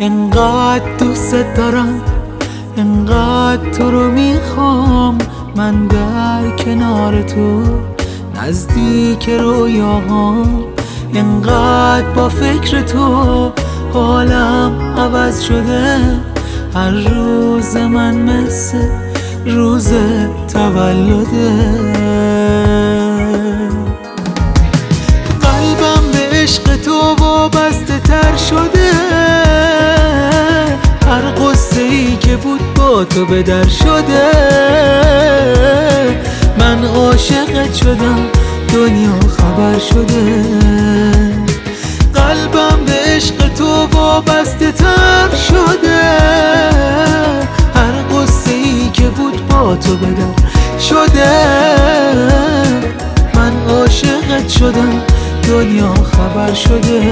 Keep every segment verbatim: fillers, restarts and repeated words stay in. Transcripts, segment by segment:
انقدر دوست دارم، انقدر تو رو میخوام، من در کنار تو نزدیک رویاهام. انقدر با فکر تو حالم عوض شده، هر روز من مثل روز تولده. قلبم به عشق تو وابسته تر شده، هر قصه ای که بود با تو به در شده. من عاشقت شدم، دنیا خبر شده. قلبم به عشق تو وابسته تر شده، هر قصه ای که بود با تو به در شده. من عاشقت شدم، دنیا خبر شده.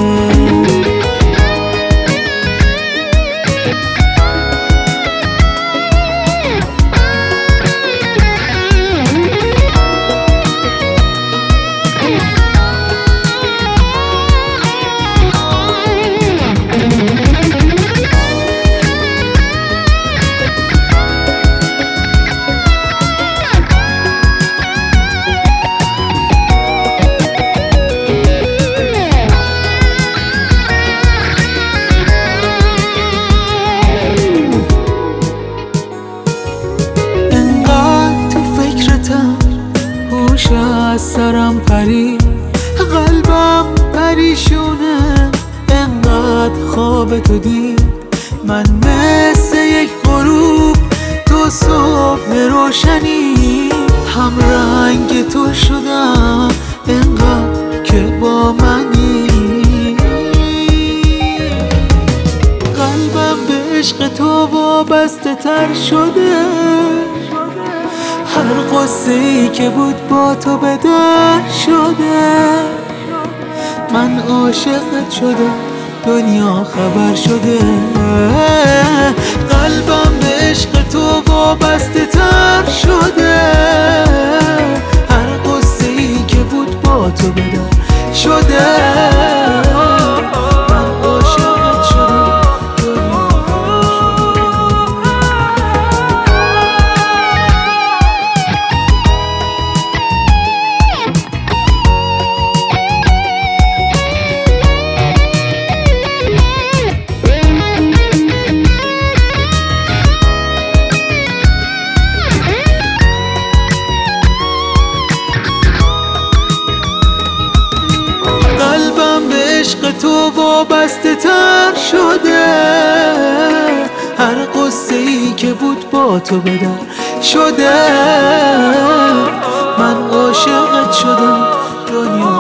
از سرم پری، قلبم پریشونه، انقدر خواب تو دید. من مثل یک غروب، تو صبح روشنی، هم رنگ تو شدم انقدر که با منی. قلبم به عشق تو وابسته تر شده، هر قصه ای که بود با تو به در شده. من عاشقت شدم، دنیا خبر شده. قلبم به عشق تو وابسته تر شده، هر قصه ای که بود با تو به در شده. عشق تو وابسته تر شده، هر قصه ای که بود با تو به در شده. من عاشقت شدم، دنیا